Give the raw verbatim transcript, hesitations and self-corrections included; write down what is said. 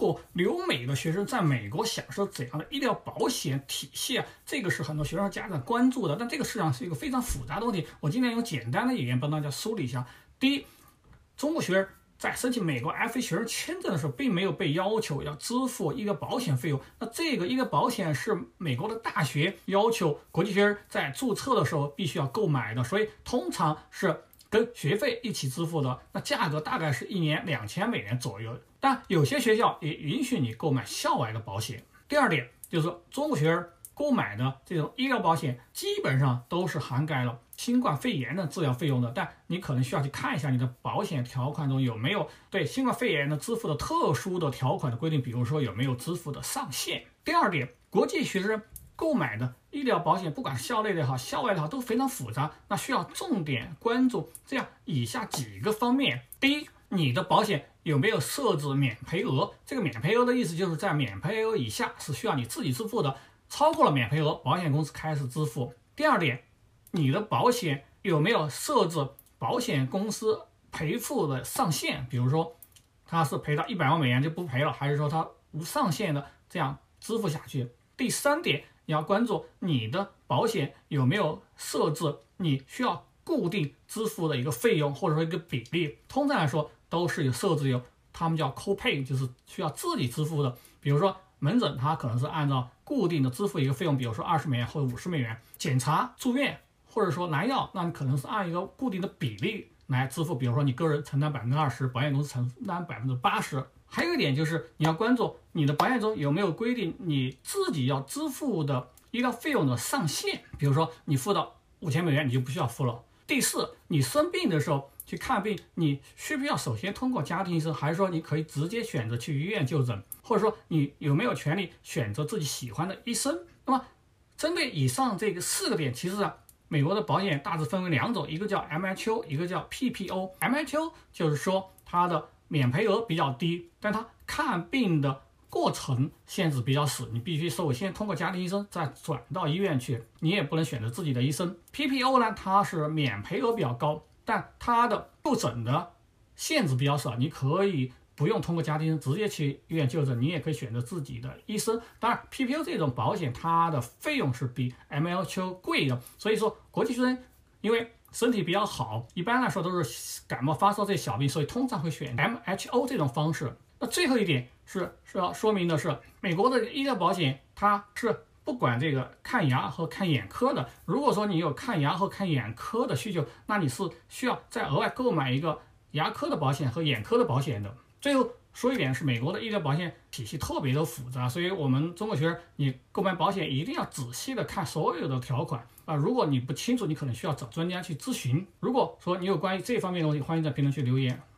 国留美的学生在美国享受怎样的医疗保险体系啊？这个是很多学生家长关注的，但这个实际上是一个非常复杂的问题。我今天用简单的语言帮大家梳理一下。第一，中国学生在申请美国 F A 学生签证的时候，并没有被要求要支付医疗保险费用。那这个医疗保险是美国的大学要求国际学生在注册的时候必须要购买的，所以通常是跟学费一起支付的。那价格大概是一年两千美元左右，但有些学校也允许你购买校外的保险。第二点就是说，中国学生购买的这种医疗保险基本上都是涵盖了新冠肺炎的治疗费用的，但你可能需要去看一下你的保险条款中有没有对新冠肺炎的支付的特殊的条款的规定，比如说有没有支付的上限。第二点，国际学生购买的医疗保险，不管校内的也好，校外的好，都非常复杂，那需要重点关注这样以下几个方面。第一，你的保险有没有设置免赔额？这个免赔额的意思就是在免赔额以下是需要你自己支付的，超过了免赔额，保险公司开始支付。第二点，你的保险有没有设置保险公司赔付的上限？比如说，它是赔到一百万美元就不赔了，还是说它无上限的这样支付下去？第三点，你要关注你的保险有没有设置你需要固定支付的一个费用或者说一个比例。通常来说都是有设置有他们叫 copay， 就是需要自己支付的。比如说门诊它可能是按照固定的支付一个费用，比如说二十美元或者五十美元。检查、住院或者说拿药，那你可能是按一个固定的比例来支付，比如说你个人承担百分之二十，保险公司承担百分之八十。还有一点就是你要关注你的保险中有没有规定你自己要支付的医疗费用的上限，比如说你付到五千美元你就不需要付了。第四，你生病的时候去看病，你需不需要首先通过家庭医生，还是说你可以直接选择去医院就诊，或者说你有没有权利选择自己喜欢的医生？那么针对以上这个四个点，其实啊，美国的保险大致分为两种，一个叫 M H O， 一个叫 P P O。M H O 就是说它的免赔额比较低，但它看病的过程限制比较死，你必须首先通过家庭医生，再转到医院去，你也不能选择自己的医生。P P O 呢，它是免赔额比较高，但它的就诊的限制比较少，你可以不用通过家庭医生直接去医院就诊，你也可以选择自己的医生。当然 P P O 这种保险它的费用是比 M H O 贵的，所以说国际学生因为身体比较好，一般来说都是感冒发烧这些小病，所以通常会选 M H O 这种方式。那最后一点是是要说明的是，美国的医疗保险它是不管这个看牙和看眼科的。如果说你有看牙和看眼科的需求，那你是需要再额外购买一个牙科的保险和眼科的保险的。最后说一点是，美国的医疗保险体系特别的复杂，所以我们中国学生你购买保险一定要仔细的看所有的条款啊。如果你不清楚，你可能需要找专家去咨询。如果说你有关于这方面的问题，欢迎在评论区留言。